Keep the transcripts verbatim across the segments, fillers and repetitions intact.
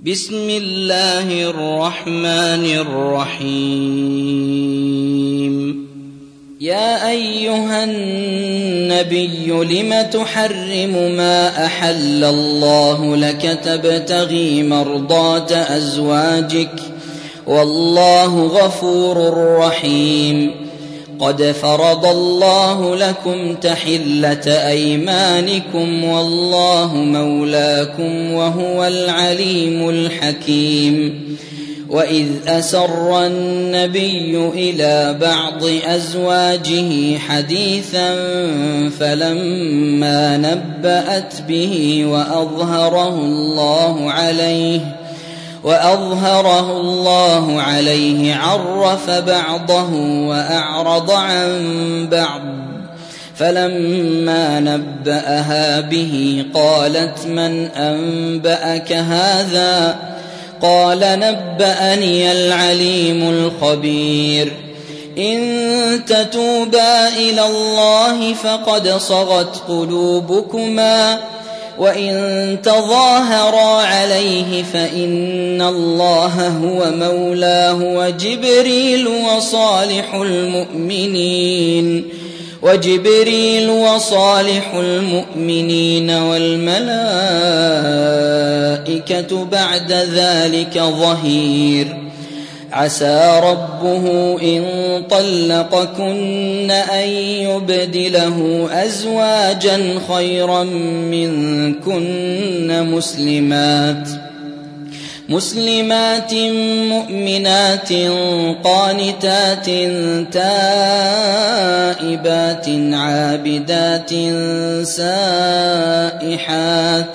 بسم الله الرحمن الرحيم. يا أيها النبي لم تحرم ما أحل الله لك تبتغي مرضات أزواجك والله غفور رحيم. قد فرض الله لكم تحلة أيمانكم والله مولاكم وهو العليم الحكيم. وإذ أسر النبي إلى بعض أزواجه حديثا فلما نبأت به وأظهره الله عليه وأظهره الله عليه عرف بعضه وأعرض عن بعض. فلما نبأها به قالت من أنبأك هذا؟ قال نبأني العليم الخبير. إن تتوبا إلى الله فقد صغت قلوبكما وإن تظاهرا عليه فإن الله هو مولاه وجبريل وصالح المؤمنين وجبريل وصالح المؤمنين والملائكة بعد ذلك ظهير. عسى ربه إن طلقكن أن يبدله أزواجا خيرا منكن مسلمات مسلمات مؤمنات قانتات تائبات عابدات سائحات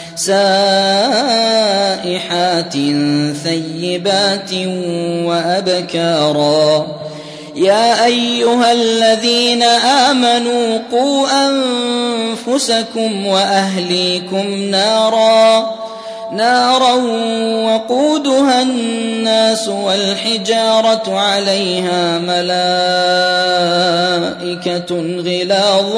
سائحات ثيبات وأبكارا. يا أيها الذين آمنوا قوا أنفسكم وأهليكم نارا نارا وقودها الناس والحجارة عليها ملائكة غلاظ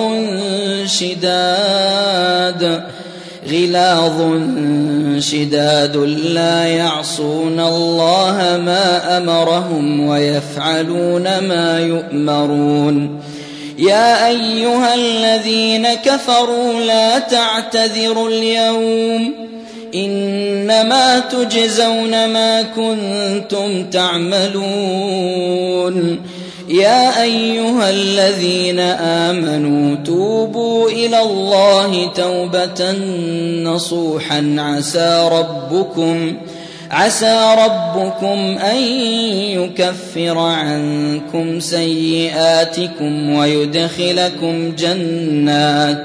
شداد غلاظ شداد لا يعصون الله ما أمرهم ويفعلون ما يؤمرون. يا أيها الذين كفروا لا تعتذروا اليوم إنما تجزون ما كنتم تعملون. يا أيها الذين آمنوا توبوا إلى الله توبة نصوحا عسى ربكم عسى ربكم أن يكفر عنكم سيئاتكم ويدخلكم جنات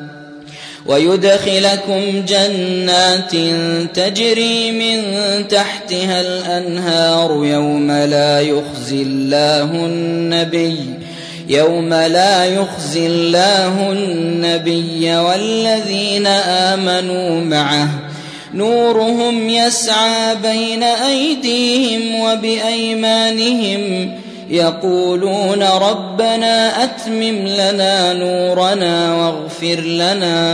ويدخلكم جنات تجري من تحتها الأنهار يوم لا يخزي الله النبي يوم لا يخزي الله النبي والذين آمنوا معه نورهم يسعى بين أيديهم وبأيمانهم يقولون ربنا أتمم لنا نورنا واغفر لنا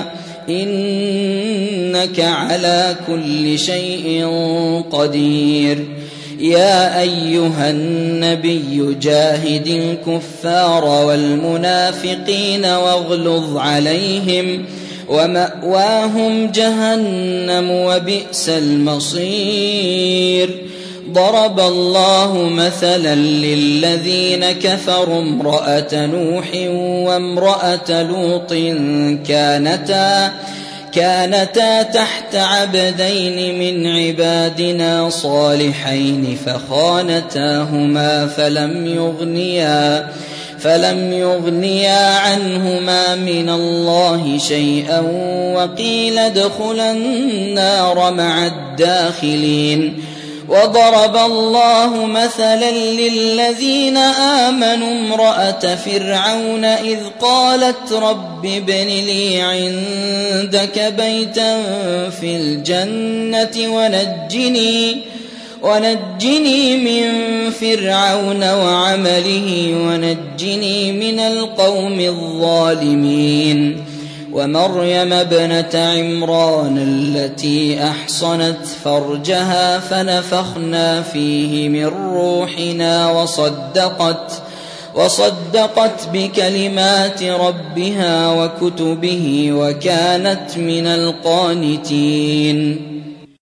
إنك على كل شيء قدير. يا أيها النبي جاهد الكفار والمنافقين واغلظ عليهم ومأواهم جهنم وبئس المصير. ضرب الله مثلا للذين كفروا امرأة نوح وامرأة لوط كانتا كانتا تحت عبدين من عبادنا صالحين فخانتاهما فلم يغنيا فلم يغنيا عنهما من الله شيئا وقيل ادخلا النار مع الداخلين. وضرب الله مثلا للذين آمنوا امرأة فرعون إذ قالت رب ابن لي عندك بيتا في الجنة ونجني ونجني من فرعون وعمله ونجني من القوم الظالمين. ومريم ابنة عمران التي أحصنت فرجها فنفخنا فيه من روحنا وصدقت وصدقت بكلمات ربها وكتبه وكانت من القانتين